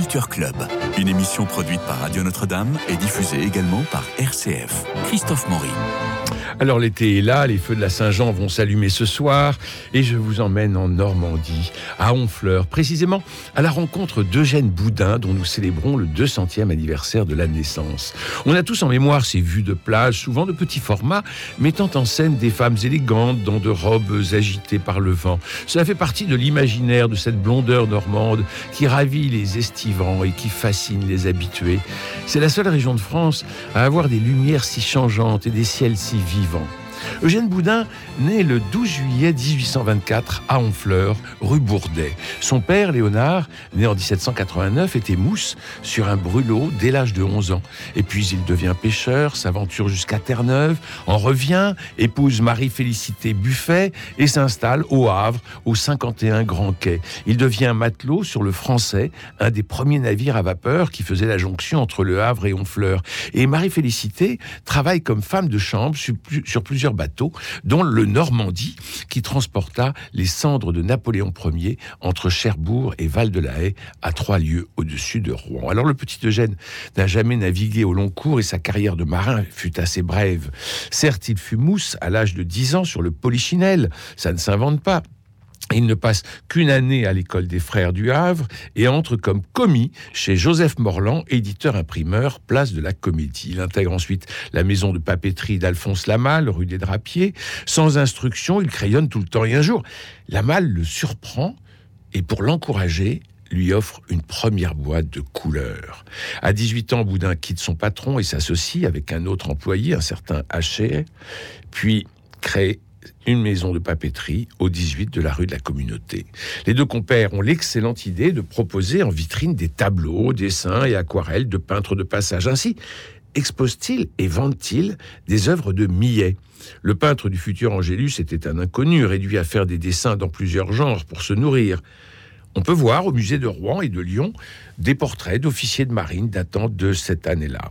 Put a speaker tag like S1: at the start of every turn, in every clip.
S1: Culture Club, une émission produite par Radio Notre-Dame et diffusée également par RCF. Christophe Maury.
S2: Alors l'été est là, les feux de la Saint-Jean vont s'allumer ce soir et je vous emmène en Normandie, à Honfleur, précisément à la rencontre d'Eugène Boudin dont nous célébrons le 200e anniversaire de la naissance. On a tous en mémoire ces vues de plage, souvent de petits formats, mettant en scène des femmes élégantes dans de robes agitées par le vent. Cela fait partie de l'imaginaire de cette blondeur normande qui ravit les estivants et qui fascine les habitués. C'est la seule région de France à avoir des lumières si changeantes et des ciels si vivants. Eugène Boudin naît le 12 juillet 1824 à Honfleur, rue Bourdet. Son père, Léonard, né en 1789, était mousse sur un brûlot dès l'âge de 11 ans. Et puis il devient pêcheur, s'aventure jusqu'à Terre-Neuve, en revient, épouse Marie-Félicité Buffet et s'installe au Havre, au 51 Grand Quai. Il devient matelot sur le Français, un des premiers navires à vapeur qui faisait la jonction entre le Havre et Honfleur. Et Marie-Félicité travaille comme femme de chambre sur plusieurs bateaux, dont le Normandie, qui transporta les cendres de Napoléon Ier entre Cherbourg et Val-de-la-Haye, à 3 lieues au-dessus de Rouen. Alors le petit Eugène n'a jamais navigué au long cours et sa carrière de marin fut assez brève. Certes, il fut mousse à l'âge de 10 ans sur le Polichinelle, ça ne s'invente pas. Il ne passe qu'une année à l'école des Frères du Havre et entre comme commis chez Joseph Morland, éditeur-imprimeur, place de la Comédie. Il intègre ensuite la maison de papeterie d'Alphonse Lamal, rue des Drapiers. Sans instruction, il crayonne tout le temps. Et un jour, Lamal le surprend et pour l'encourager, lui offre une première boîte de couleurs. À 18 ans, Boudin quitte son patron et s'associe avec un autre employé, un certain Hacher, puis crée une maison de papeterie au 18 de la rue de la Communauté. Les deux compères ont l'excellente idée de proposer en vitrine des tableaux, dessins et aquarelles de peintres de passage. Ainsi, exposent-ils et vendent-ils des œuvres de Millet. Le peintre du futur Angélus était un inconnu, réduit à faire des dessins dans plusieurs genres pour se nourrir. On peut voir au musée de Rouen et de Lyon des portraits d'officiers de marine datant de cette année-là.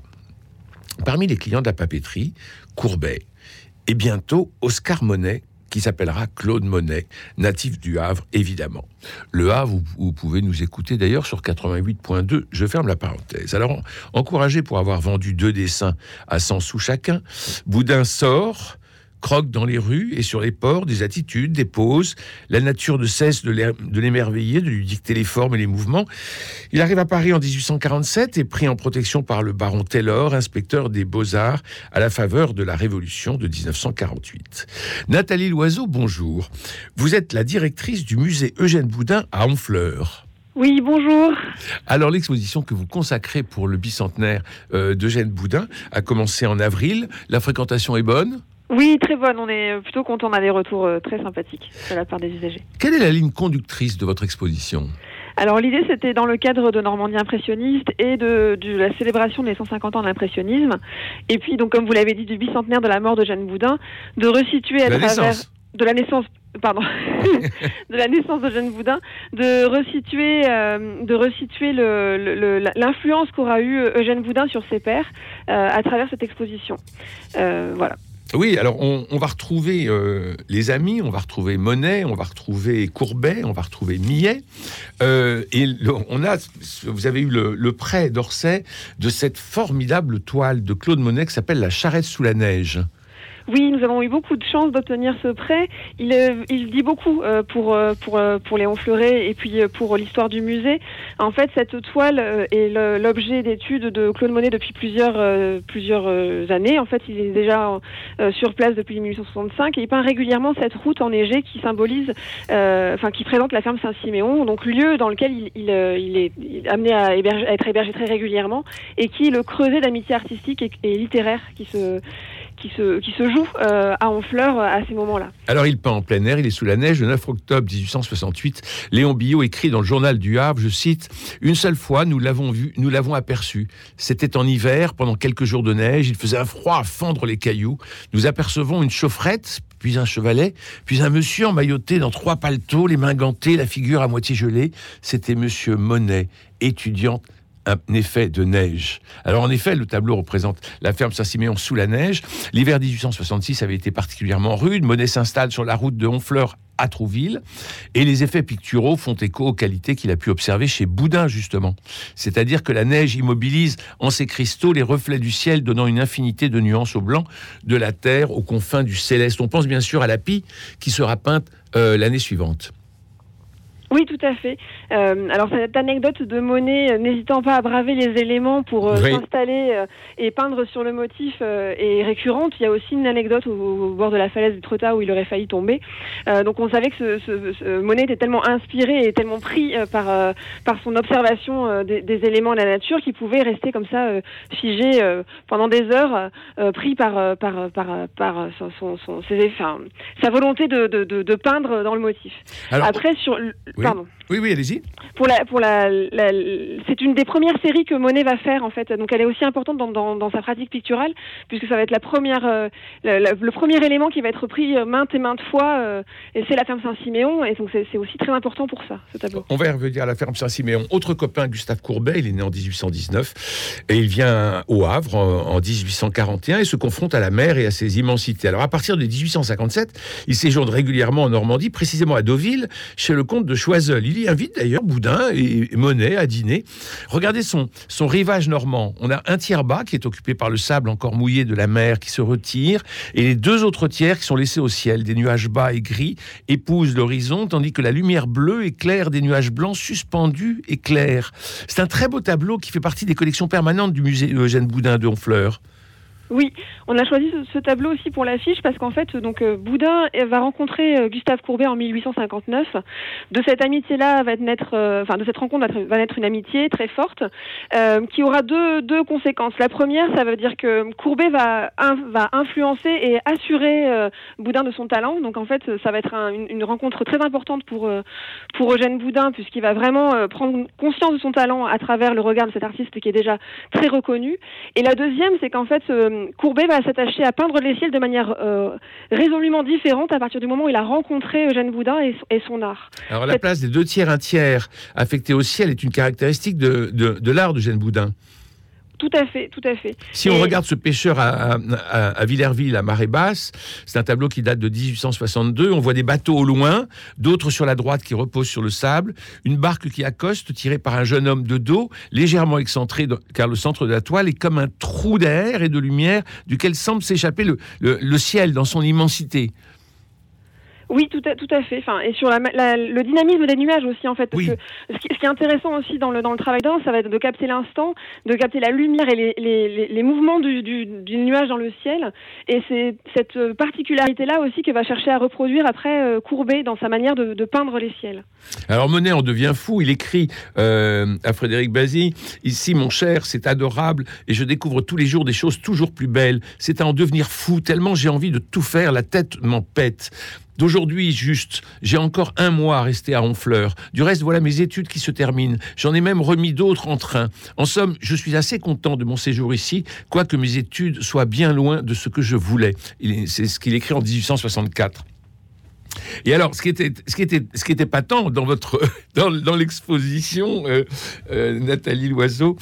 S2: Parmi les clients de la papeterie, Courbet, et bientôt Oscar Monet, qui s'appellera Claude Monet, natif du Havre, évidemment. Le Havre, vous pouvez nous écouter d'ailleurs sur 88.2, je ferme la parenthèse. Alors, encouragé pour avoir vendu 2 dessins à 100 sous chacun, Boudin sort, croque dans les rues et sur les ports des attitudes, des poses. La nature ne cesse de l'émerveiller, de lui dicter les formes et les mouvements. Il arrive à Paris en 1847 et pris en protection par le baron Taylor, inspecteur des Beaux-Arts, à la faveur de la Révolution de 1948. Nathalie Loiseau, bonjour. Vous êtes la directrice du musée Eugène Boudin à Honfleur.
S3: Oui, bonjour. Alors,
S2: l'exposition que vous consacrez pour le bicentenaire d'Eugène Boudin a commencé en avril. La fréquentation est bonne ?
S3: Oui, très bonne. On est plutôt content. On a des retours très sympathiques de la part des usagers.
S2: Quelle est la ligne conductrice de votre exposition ?
S3: Alors l'idée, c'était dans le cadre de Normandie impressionniste et de la célébration des 150 ans de l'impressionnisme. Et puis, donc, comme vous l'avez dit, du bicentenaire de la mort d'Eugène Boudin, de resituer à travers... De la naissance d'Eugène Boudin, de resituer l'influence qu'aura eu Eugène Boudin sur ses pairs à travers cette exposition. Voilà.
S2: Oui, alors on va retrouver les amis, on va retrouver Monet, on va retrouver Courbet, on va retrouver Millet. Vous avez eu le prêt d'Orsay de cette formidable toile de Claude Monet qui s'appelle La Charrette sous la neige.
S3: Oui, nous avons eu beaucoup de chance d'obtenir ce prêt. Il dit beaucoup pour les Honfleurais et puis pour l'histoire du musée. En fait, cette toile est l'objet d'études de Claude Monet depuis plusieurs années. En fait, il est déjà sur place depuis 1865 et il peint régulièrement cette route enneigée qui symbolise, qui présente la ferme Saint-Siméon, donc lieu dans lequel il est amené à être hébergé très régulièrement et qui est le creuset d'amitié artistique et littéraire qui se joue à Honfleur à ces moments-là.
S2: Alors il peint en plein air, il est sous la neige. Le 9 octobre 1868, Léon Billot écrit dans le journal du Havre, je cite, « Une seule fois, nous l'avons vu, nous l'avons aperçu. C'était en hiver, pendant quelques jours de neige, il faisait un froid à fendre les cailloux. Nous apercevons une chaufferette, puis un chevalet, puis un monsieur emmailloté dans 3 paletots, les mains gantées, la figure à moitié gelée. C'était monsieur Monet, étudiant un effet de neige. Alors en effet, le tableau représente la ferme Saint-Siméon sous la neige. L'hiver 1866 avait été particulièrement rude. Monet s'installe sur la route de Honfleur à Trouville, et les effets picturaux font écho aux qualités qu'il a pu observer chez Boudin, justement. C'est-à-dire que la neige immobilise en ses cristaux les reflets du ciel, donnant une infinité de nuances au blanc de la terre, aux confins du céleste. On pense bien sûr à la Pie, qui sera peinte l'année suivante.
S3: Oui, tout à fait. Alors, cette anecdote de Monet, n'hésitant pas à braver les éléments pour s'installer et peindre sur le motif, est récurrente. Il y a aussi une anecdote au bord de la falaise du Tretat où il aurait failli tomber. Donc, on savait que ce Monet était tellement inspiré et tellement pris par son observation des éléments de la nature qu'il pouvait rester comme ça, figé pendant des heures, pris par sa volonté de peindre dans le motif.
S2: Alors,
S3: après,
S2: oui.
S3: Pardon.
S2: Oui, allez-y.
S3: C'est une des premières séries que Monet va faire, en fait. Donc, elle est aussi importante dans sa pratique picturale, puisque ça va être le premier élément qui va être pris maintes et maintes fois, et c'est la ferme Saint-Siméon, et donc c'est aussi très important pour ça, ce tableau.
S2: On va y revenir à la ferme Saint-Siméon. Autre copain, Gustave Courbet, il est né en 1819, et il vient au Havre en 1841, et se confronte à la mer et à ses immensités. Alors, à partir de 1857, il séjourne régulièrement en Normandie, précisément à Deauville, chez le comte de Choiseul. Il y invite d'ailleurs Boudin et Monet à dîner. Regardez son rivage normand. On a un tiers bas qui est occupé par le sable encore mouillé de la mer qui se retire, et les deux autres tiers qui sont laissés au ciel. Des nuages bas et gris épousent l'horizon, tandis que la lumière bleue éclaire des nuages blancs suspendus et clairs. C'est un très beau tableau qui fait partie des collections permanentes du musée Eugène Boudin de Honfleur.
S3: Oui, on a choisi ce tableau aussi pour l'affiche parce qu'en fait, Boudin va rencontrer Gustave Courbet en 1859. De cette amitié-là de cette rencontre va naître une amitié très forte qui aura deux conséquences. La première, ça veut dire que Courbet va influencer et assurer Boudin de son talent. Donc en fait, ça va être une rencontre très importante pour Eugène Boudin, puisqu'il va vraiment prendre conscience de son talent à travers le regard de cet artiste qui est déjà très reconnu. Et la deuxième, c'est qu'en fait, Courbet va s'attacher à peindre les ciels de manière résolument différente à partir du moment où il a rencontré Eugène Boudin et son art.
S2: Alors la place des 2 tiers, 1 tiers affectés au ciel est une caractéristique de l'art d'Eugène Boudin.
S3: Tout à fait.
S2: Si on regarde ce pêcheur à Villerville, à marée basse, c'est un tableau qui date de 1862. On voit des bateaux au loin, d'autres sur la droite qui reposent sur le sable, une barque qui accoste, tirée par un jeune homme de dos, légèrement excentré, car le centre de la toile est comme un trou d'air et de lumière duquel semble s'échapper le ciel dans son immensité.
S3: Oui, tout à fait. Enfin, et sur le dynamisme des nuages aussi, en fait. Parce que ce qui est intéressant aussi dans le travail d'un, ça va être de capter l'instant, de capter la lumière et les mouvements du nuage dans le ciel. Et c'est cette particularité-là aussi que va chercher à reproduire après Courbet dans sa manière de peindre les ciels.
S2: Alors Monet en devient fou. Il écrit à Frédéric Bazy: ici, mon cher, c'est adorable, et je découvre tous les jours des choses toujours plus belles. C'est à en devenir fou, tellement j'ai envie de tout faire, la tête m'en pète. D'aujourd'hui, juste, j'ai encore 1 mois à rester à Honfleur. Du reste, voilà mes études qui se terminent. J'en ai même remis d'autres en train. En somme, je suis assez content de mon séjour ici, quoique mes études soient bien loin de ce que je voulais. C'est ce qu'il écrit en 1864. Et alors, ce qui était patent dans l'exposition, Nathalie Loiseau,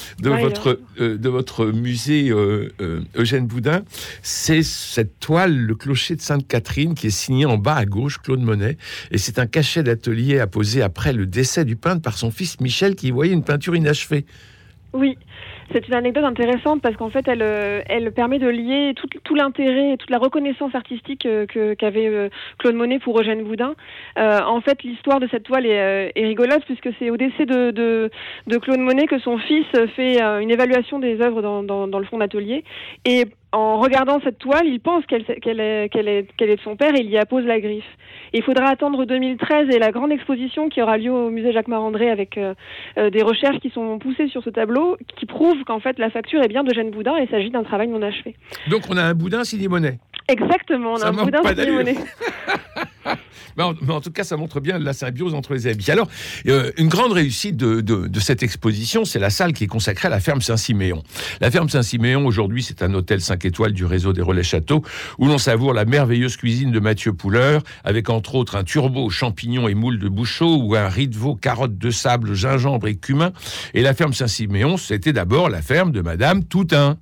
S2: de votre musée Eugène Boudin, c'est cette toile, le clocher de Sainte-Catherine, qui est signée en bas à gauche, Claude Monet, et c'est un cachet d'atelier apposé après le décès du peintre par son fils Michel, qui y voyait une peinture inachevée.
S3: Oui. C'est une anecdote intéressante parce qu'en fait, elle permet de lier tout l'intérêt et toute la reconnaissance artistique qu'avait Claude Monet pour Eugène Boudin. En fait, l'histoire de cette toile est rigolote puisque c'est au décès de Claude Monet que son fils fait une évaluation des œuvres dans le fond d'atelier. Et en regardant cette toile, il pense qu'elle est de son père et il y appose la griffe. Et il faudra attendre 2013 et la grande exposition qui aura lieu au musée Jacques Marandré avec des recherches qui sont poussées sur ce tableau qui prouvent qu'en fait la facture est bien d'Eugène Boudin et il s'agit d'un travail non achevé.
S2: Donc on a un Boudin signé Monet.
S3: Exactement, on a un boudin simoné.
S2: Mais en tout cas, ça montre bien la symbiose entre les habits. Alors, une grande réussite de cette exposition, c'est la salle qui est consacrée à la ferme Saint-Siméon. La ferme Saint-Siméon, aujourd'hui, c'est un hôtel 5 étoiles du réseau des Relais Châteaux, où l'on savoure la merveilleuse cuisine de Mathieu Pouleur, avec entre autres un turbo champignons et moules de Bouchot, ou un riz de veau, carottes de sable, gingembre et cumin. Et la ferme Saint-Siméon, c'était d'abord la ferme de Madame Toutain.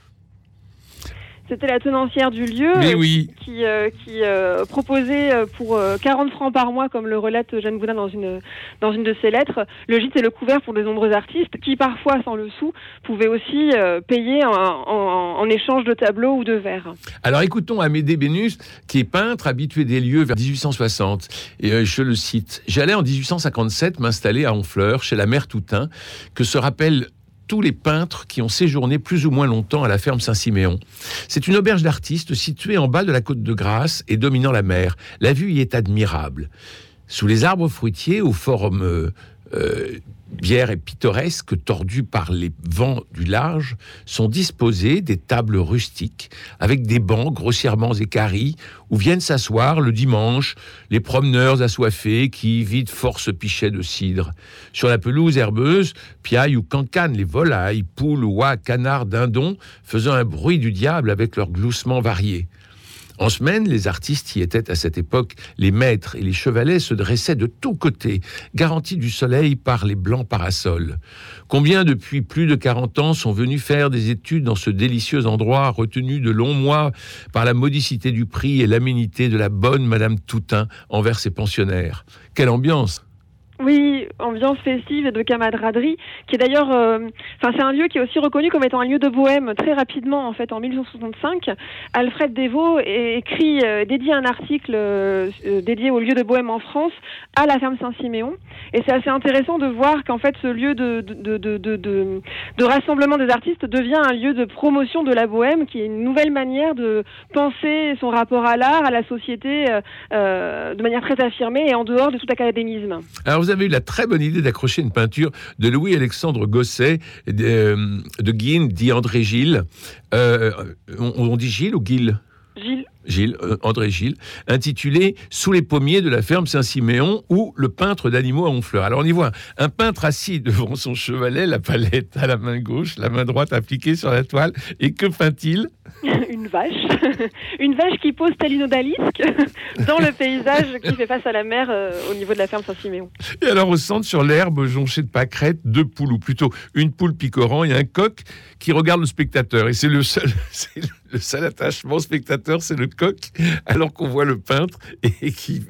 S3: C'était la tenancière du lieu qui proposait pour 40 francs par mois, comme le relate Jeanne Boudin dans une de ses lettres, le gîte et le couvert pour de nombreux artistes qui, parfois, sans le sou, pouvaient aussi payer en échange de tableaux ou de verres.
S2: Alors écoutons Amédée Bénus, qui est peintre, habitué des lieux vers 1860. Et je le cite, « J'allais en 1857 m'installer à Honfleur, chez la mère Toutain, que se rappelle tous les peintres qui ont séjourné plus ou moins longtemps à la ferme Saint-Siméon. C'est une auberge d'artistes située en bas de la côte de Grasse et dominant la mer. La vue y est admirable. Sous les arbres fruitiers, aux formes bières et pittoresques, tordues par les vents du large, sont disposées des tables rustiques, avec des bancs grossièrement équarris, où viennent s'asseoir le dimanche les promeneurs assoiffés qui vident force pichets de cidre. Sur la pelouse herbeuse, piaillent ou cancanent les volailles, poules, oies, canards, dindons, faisant un bruit du diable avec leurs gloussements variés. En semaine, les artistes y étaient à cette époque, les maîtres et les chevalets se dressaient de tous côtés, garantis du soleil par les blancs parasols. Combien depuis plus de 40 ans sont venus faire des études dans ce délicieux endroit retenu de longs mois par la modicité du prix et l'aménité de la bonne Madame Toutain envers ses pensionnaires. Quelle ambiance!
S3: Oui, ambiance festive et de camaraderie, qui est d'ailleurs, c'est un lieu qui est aussi reconnu comme étant un lieu de bohème. Très rapidement, en fait, en 1865, Alfred Devaux dédie un article dédié au lieu de bohème en France à la ferme Saint-Siméon. Et c'est assez intéressant de voir qu'en fait, ce lieu de rassemblement des artistes devient un lieu de promotion de la bohème, qui est une nouvelle manière de penser son rapport à l'art, à la société, de manière très affirmée et en dehors de tout académisme.
S2: Alors, vous avez eu la très bonne idée d'accrocher une peinture de Louis-Alexandre Gosset, de Guine, dit André Gilles. On dit Gilles ou Guille ? André Gilles, intitulé « Sous les pommiers de la ferme Saint-Siméon » ou « Le peintre d'animaux à Honfleur ». Alors on y voit un peintre assis devant son chevalet, la palette à la main gauche, la main droite appliquée sur la toile. Et que peint-il ?
S3: Une vache. Une vache qui pose telle une odalisque dans le paysage qui fait face à la mer au niveau de la ferme Saint-Siméon.
S2: Et alors au centre, sur l'herbe jonchée de pâquerettes, 2 poules, ou plutôt une poule picorant et un coq qui regarde le spectateur. Et c'est le seul attachement au spectateur, c'est le coq, alors qu'on voit le peintre et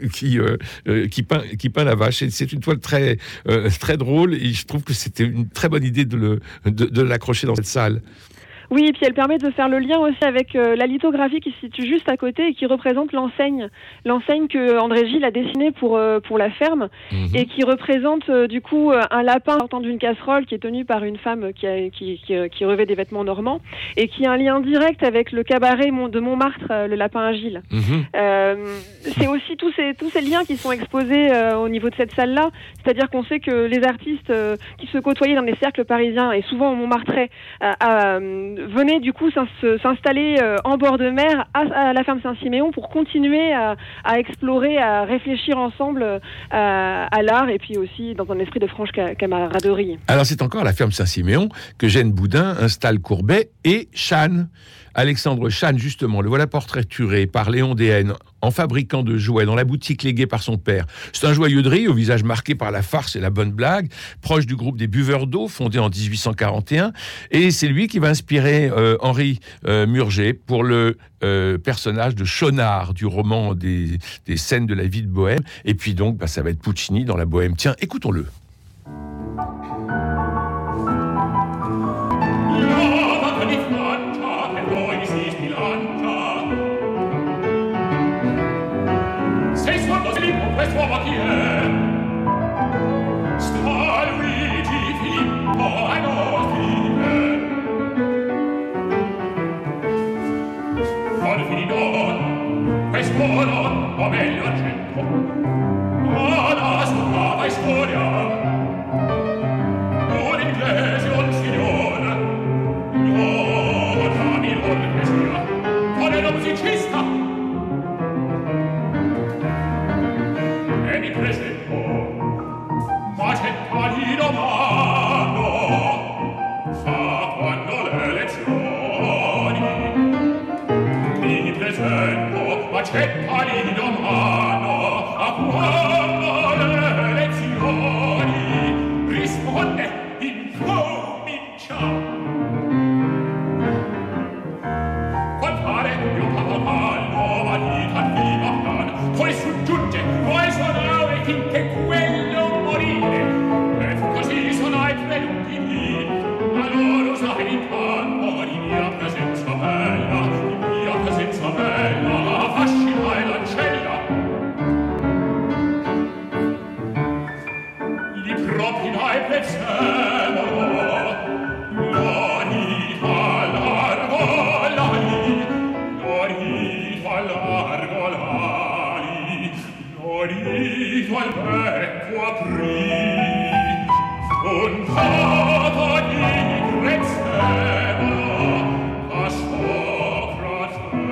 S2: qui peint la vache. Et c'est une toile très drôle, et je trouve que c'était une très bonne idée de l'accrocher dans cette salle.
S3: Oui, et puis elle permet de faire le lien aussi avec la lithographie qui se situe juste à côté et qui représente l'enseigne que André Gilles a dessinée pour la ferme, et qui représente du coup un lapin sortant d'une casserole qui est tenu par une femme qui revêt des vêtements normands et qui a un lien direct avec le cabaret de Montmartre, le lapin à Gilles. C'est aussi tous ces liens qui sont exposés au niveau de cette salle-là, c'est-à-dire qu'on sait que les artistes qui se côtoyaient dans des cercles parisiens et souvent au Montmartrais venaient du coup s'installer en bord de mer à la ferme Saint-Siméon pour continuer à explorer, à réfléchir ensemble à l'art, et puis aussi dans un esprit de franche camaraderie.
S2: Alors c'est encore à la ferme Saint-Siméon que Jeanne Boudin installe Courbet et Chane. Alexandre Chane, justement, le voilà portraituré par Léon Déhaene en fabricant de jouets dans la boutique léguée par son père. C'est un joyeux de riz au visage marqué par la farce et la bonne blague, proche du groupe des Buveurs d'eau, fondé en 1841. Et c'est lui qui va inspirer Henri Murger pour le personnage de Chaunard du roman des scènes de la vie de Bohème. Et puis donc, ça va être Puccini dans la Bohème. Tiens, écoutons-le.
S4: Musicista mi presento, ma c'è palido mano, fa quando le lezioni. Mi presento, ma c'è palido mano, a quando le lezioni. Risponde, incomincia. Qual fare io papapallo, ma di cattiva plan, poi soggiunge, poi sonare finché quello morire. E così sonai tre lunghi dì, ma loro sai in campo di mia presenza bella, affascinai l'ancella. Gli propinai prezzemolo, l'orito largo l'ali, l'orito largo l'ali, l'orito al becco aprì, un capo di prezzemolo a sopra te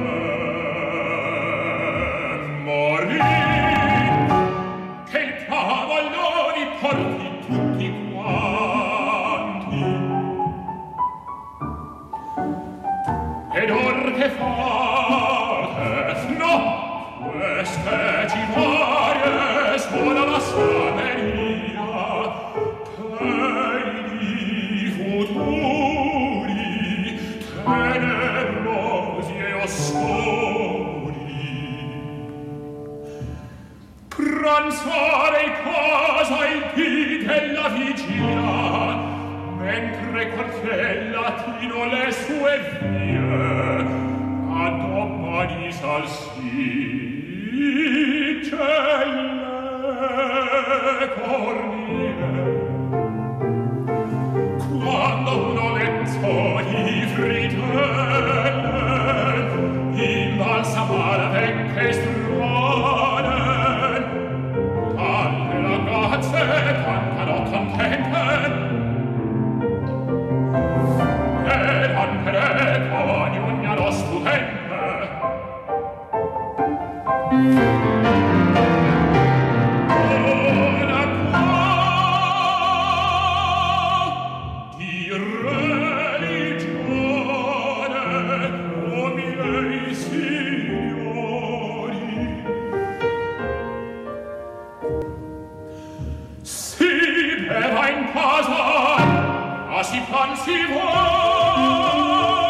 S4: morì, che il cavallo li porti tutti quanti. Ed or che fate? No, queste civarie suona la sameria, pei futuri, tenebrosi e oscuri. Pranzare in casa il dì della vigilia, mentre qualchella tino le sue vie, adoppa di salsicce le cornie. Quando uno lenzo di fritelle imbalsamare vecche strane, alle ragazze cantano contente, ed anche ognuno studente. Ora qua di religione, o miei signori, si beva in casa, a si fan si vuol.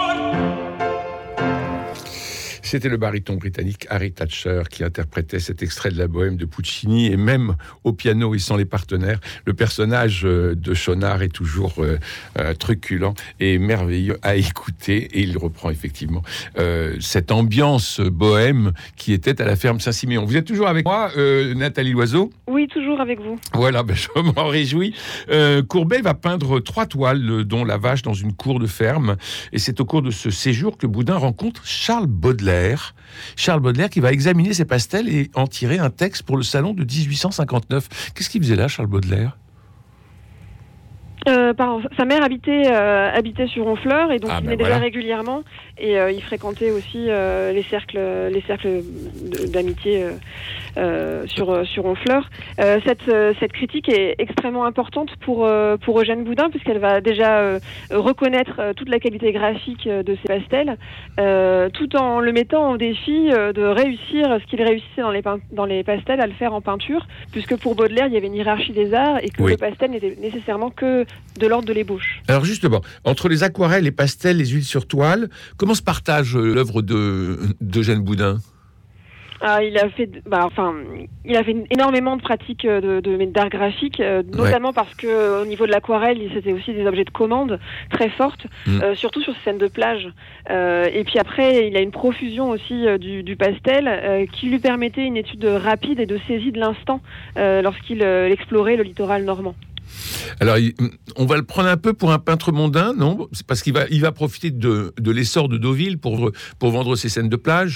S2: C'était le baryton britannique Harry Thatcher qui interprétait cet extrait de la Bohème de Puccini, et même au piano et sans les partenaires, le personnage de Schaunard est toujours truculent et merveilleux à écouter, et il reprend effectivement cette ambiance bohème qui était à la ferme Saint-Siméon. Vous êtes toujours avec moi, Nathalie Loiseau ?
S3: Oui, toujours avec vous.
S2: Voilà, je m'en réjouis. Courbet va peindre 3 toiles, dont La vache dans une cour de ferme, et c'est au cours de ce séjour que Boudin rencontre Charles Baudelaire. Charles Baudelaire qui va examiner ses pastels et en tirer un texte pour le salon de 1859. Qu'est-ce qu'il faisait là, Charles Baudelaire ?
S3: Sa mère habitait sur Honfleur, et donc il venait déjà régulièrement, et il fréquentait aussi les cercles d'amitié sur Honfleur. Cette critique est extrêmement importante pour Eugène Boudin, puisqu'elle va déjà reconnaître toute la qualité graphique de ses pastels, tout en le mettant en défi de réussir ce qu'il réussissait dans les pastels à le faire en peinture, puisque pour Baudelaire il y avait une hiérarchie des arts, et que le pastel n'était nécessairement que de l'ordre de l'ébauche.
S2: Alors justement, entre les aquarelles, les pastels, les huiles sur toile, comment se partage l'œuvre d'Eugène Boudin ?
S3: Il a fait énormément de pratiques d'art graphique, notamment parce que au niveau de l'aquarelle, c'était aussi des objets de commande très fortes, surtout sur ces scènes de plage. Et puis après, il a une profusion aussi du pastel qui lui permettait une étude rapide et de saisie de l'instant lorsqu'il explorait le littoral normand.
S2: Alors, on va le prendre un peu pour un peintre mondain, non ? C'est parce qu'il va profiter de l'essor de Deauville pour vendre ses scènes de plage ?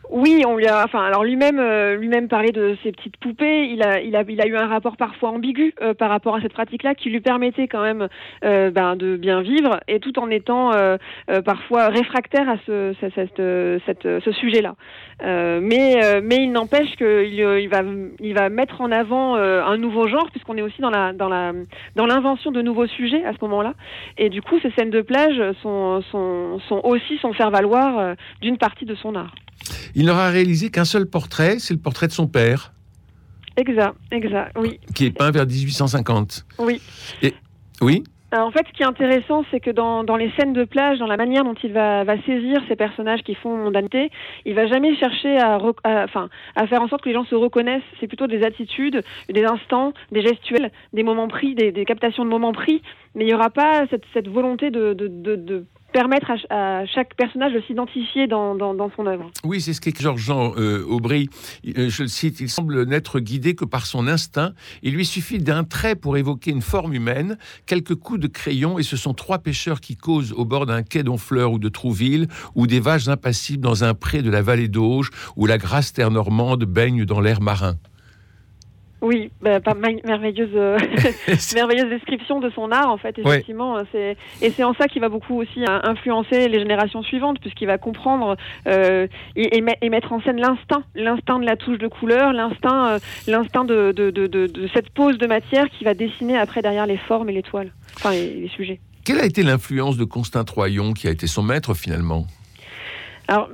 S3: Oui, on lui a, enfin, alors lui-même parlait de ces petites poupées. Il a eu un rapport parfois ambigu par rapport à cette pratique-là, qui lui permettait quand même de bien vivre, et tout en étant parfois réfractaire à ce sujet-là. Mais il n'empêche qu'il va mettre en avant un nouveau genre, puisqu'on est aussi dans l'invention de nouveaux sujets à ce moment-là. Et du coup, ces scènes de plage sont aussi son faire-valoir d'une partie de son art.
S2: Il n'aura réalisé qu'un seul portrait, c'est le portrait de son père.
S3: Exact, oui.
S2: Qui est peint vers 1850.
S3: Oui.
S2: Oui.
S3: Alors, en fait, ce qui est intéressant, c'est que dans les scènes de plage, dans la manière dont il va saisir ces personnages qui font mondanité, il va jamais chercher à faire en sorte que les gens se reconnaissent. C'est plutôt des attitudes, des instants, des gestuels, des moments pris, des captations de moments pris. Mais il n'y aura pas cette volonté de permettre à chaque personnage de s'identifier dans son œuvre.
S2: Oui, c'est ce qu'est Georges-Jean Aubry. Je le cite, il semble n'être guidé que par son instinct. Il lui suffit d'un trait pour évoquer une forme humaine, quelques coups de crayon, et ce sont 3 pêcheurs qui causent au bord d'un quai d'Honfleur ou de Trouville, ou des vaches impassibles dans un pré de la vallée d'Auge, où la grasse terre normande baigne dans l'air marin.
S3: Oui, merveilleuse description de son art, en fait, effectivement. Ouais. C'est en ça qu'il va beaucoup aussi influencer les générations suivantes, puisqu'il va comprendre et mettre en scène l'instinct de la touche de couleur, l'instinct de cette pose de matière qui va dessiner après derrière les formes et les toiles, enfin les sujets.
S2: Quelle a été l'influence de Constant Troyon, qui a été son maître finalement ? Alors...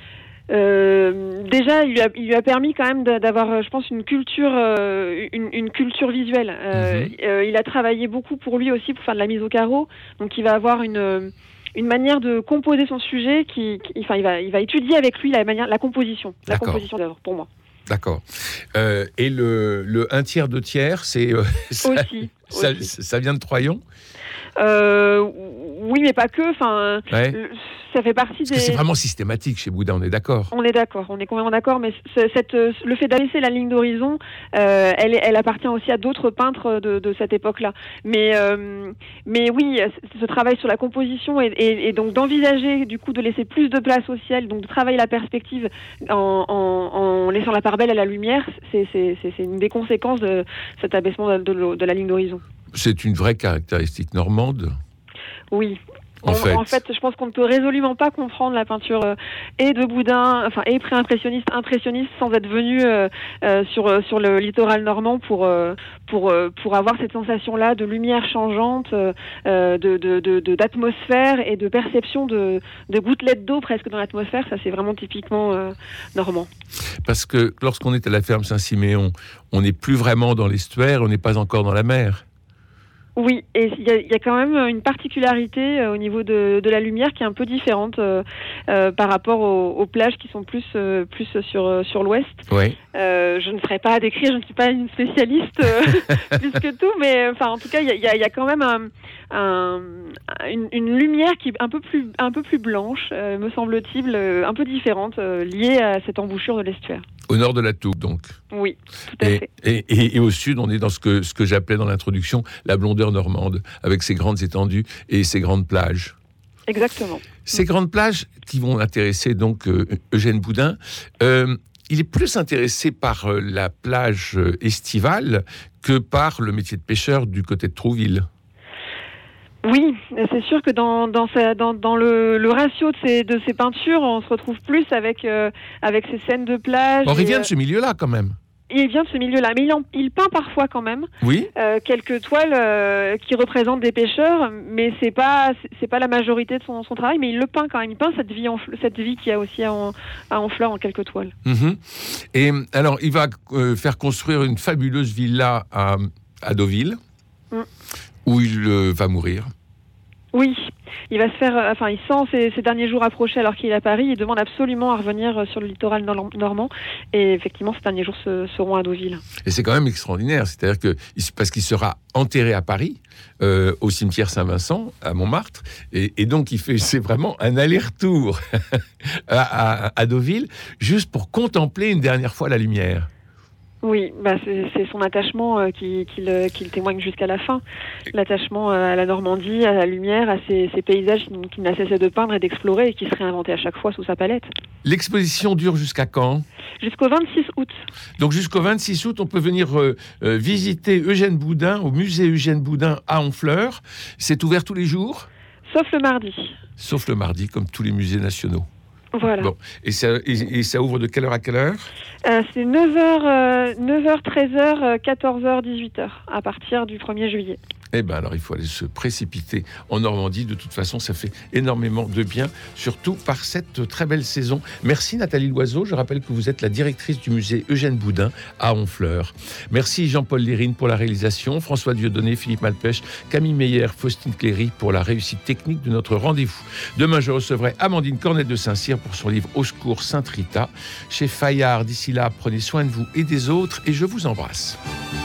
S3: déjà, il lui a permis quand même d'avoir, je pense, une culture visuelle. Il a travaillé beaucoup pour lui aussi pour faire de la mise au carreau. Donc, il va avoir une manière de composer son sujet il va étudier avec lui la composition d'œuvre, pour moi.
S2: D'accord. Et le 1/3, 2/3, c'est
S3: aussi.
S2: Ça vient de Troyon ?
S3: Oui, mais pas que. Enfin, ça fait partie des.
S2: C'est vraiment systématique chez Boudin, on est d'accord.
S3: On est complètement d'accord. Mais le fait d'abaisser la ligne d'horizon, elle appartient aussi à d'autres peintres de cette époque-là. Mais oui, ce travail sur la composition et donc d'envisager du coup de laisser plus de place au ciel, donc de travailler la perspective en laissant la part belle à la lumière, c'est une des conséquences de cet abaissement de la ligne d'horizon.
S2: C'est une vraie caractéristique normande.
S3: Oui.
S2: En fait,
S3: je pense qu'on ne peut résolument pas comprendre la peinture et de Boudin, et pré-impressionniste, impressionniste, sans être venu sur le littoral normand pour avoir cette sensation-là de lumière changeante, d'atmosphère et de perception de gouttelettes d'eau presque dans l'atmosphère. Ça, c'est vraiment typiquement normand.
S2: Parce que lorsqu'on est à la ferme Saint-Siméon, on n'est plus vraiment dans l'estuaire, on n'est pas encore dans la mer.
S3: Oui, et il y a quand même une particularité au niveau de la lumière qui est un peu différente par rapport aux plages qui sont plus sur l'ouest.
S2: Oui.
S3: Je ne ferai pas à décrire, je ne suis pas une spécialiste plus que tout, mais en tout cas, il y a quand même une lumière qui est un peu plus blanche, me semble-t-il, un peu différente, liée à cette embouchure de l'estuaire.
S2: Au nord de la Touque, donc.
S3: Oui, tout à fait.
S2: Et au sud, on est dans ce que j'appelais dans l'introduction la blondeur normande, avec ses grandes étendues et ses grandes plages.
S3: Exactement.
S2: Ces grandes plages qui vont intéresser donc Eugène Boudin, il est plus intéressé par la plage estivale que par le métier de pêcheur du côté de Trouville.
S3: Oui, c'est sûr que dans le ratio de ces peintures, on se retrouve plus avec ces scènes de plage.
S2: Or, il vient de ce milieu-là, quand même.
S3: Il vient de ce milieu-là, mais il peint parfois quand même.
S2: Oui.
S3: Quelques toiles qui représentent des pêcheurs, mais c'est pas la majorité de son travail, mais il le peint quand même. Il peint cette vie qu'il y a aussi à Honfleur en quelques toiles.
S2: Mm-hmm. Et alors, il va faire construire une fabuleuse villa à Deauville, où il va mourir. Oui,
S3: il va se faire. Il sent ses derniers jours approcher alors qu'il est à Paris. Il demande absolument à revenir sur le littoral normand. Et effectivement, ces derniers jours seront à Deauville.
S2: Et c'est quand même extraordinaire. C'est-à-dire parce qu'il sera enterré à Paris, au cimetière Saint-Vincent, à Montmartre. Et donc, c'est vraiment un aller-retour à Deauville, juste pour contempler une dernière fois la lumière.
S3: Oui, c'est son attachement qu'il témoigne jusqu'à la fin. L'attachement à la Normandie, à la lumière, à ces paysages qu'il n'a cessé de peindre et d'explorer et qui se réinventaient à chaque fois sous sa palette.
S2: L'exposition dure jusqu'à quand ?
S3: Jusqu'au 26 août.
S2: Donc jusqu'au 26 août, on peut venir visiter Eugène Boudin au musée Eugène Boudin à Honfleur. C'est ouvert tous les jours ?
S3: Sauf le mardi.
S2: Sauf le mardi, comme tous les musées nationaux.
S3: Voilà.
S2: Bon. Et ça ouvre de quelle heure à quelle heure ?
S3: C'est 9h, 13h, 14h, 18h, à partir du 1er juillet.
S2: Eh bien, alors, il faut aller se précipiter en Normandie. De toute façon, ça fait énormément de bien, surtout par cette très belle saison. Merci Nathalie Loiseau. Je rappelle que vous êtes la directrice du musée Eugène Boudin à Honfleur. Merci Jean-Paul Lérine pour la réalisation, François Dieudonné, Philippe Malpêche, Camille Meyer, Faustine Cléry pour la réussite technique de notre rendez-vous. Demain, je recevrai Amandine Cornet de Saint-Cyr pour son livre Au secours Sainte Rita chez Fayard. D'ici là, prenez soin de vous et des autres et je vous embrasse.